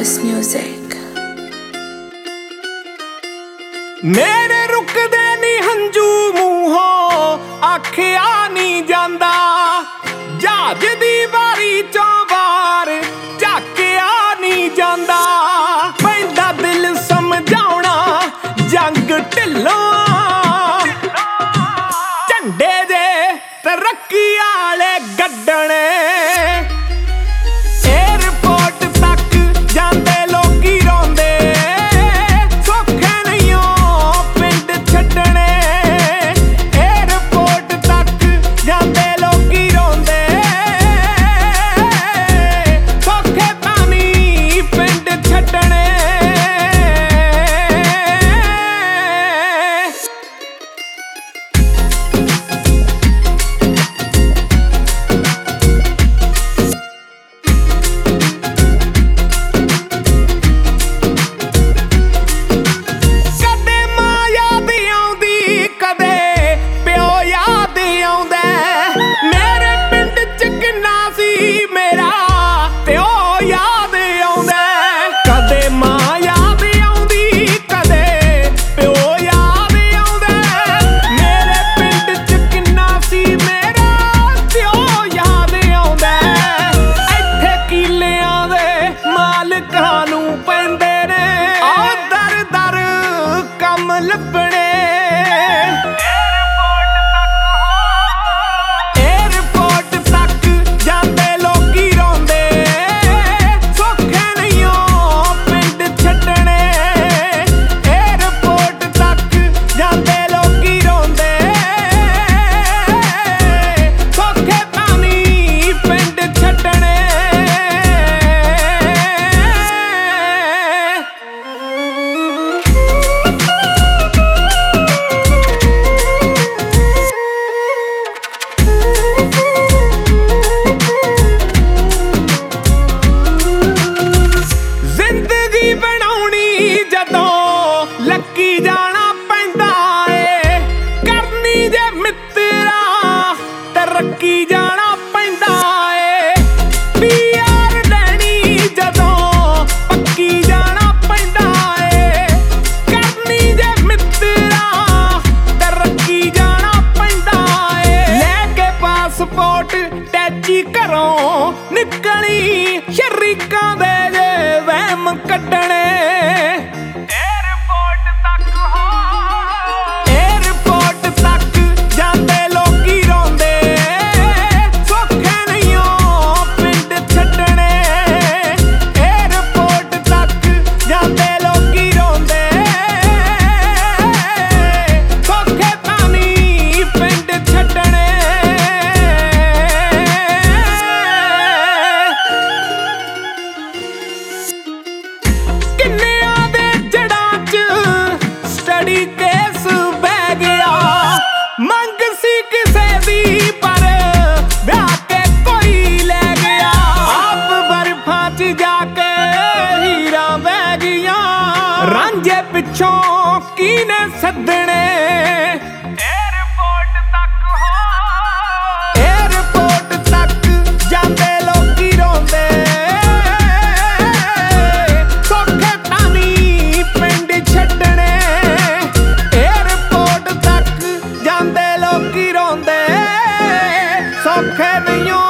Chorus Music। मेरे रुकदे नी हंजू मूहों आखिया नी जांदा, जहाज दी बारी चों बार झाकिया नी जांदा। पैंदा दिल समझाउणा जंग ढिल्लों, झंडे जे तरक्की आले गड्डणे। तरक्की जाना पैंदा ए, पीआर लैनी जदों पक्की जाना पैंदा ए। करनी जे मित्रा तरक्की जाना पैंदा ए। लैके पासपोर्ट टैची घरों निकली शरीकां दे जे वहम कड्डणे। केस बह गया मंग सी किसे दी पर ब्याह के कोई ले गया। आप बर्फां च जाके हीरा बह गया, रांझे पिछों कीने सदने। एयरपोर्ट तक जाते लोकी रोंदे, सौखे तानी पिंड छड्डणे। सौखे नहीं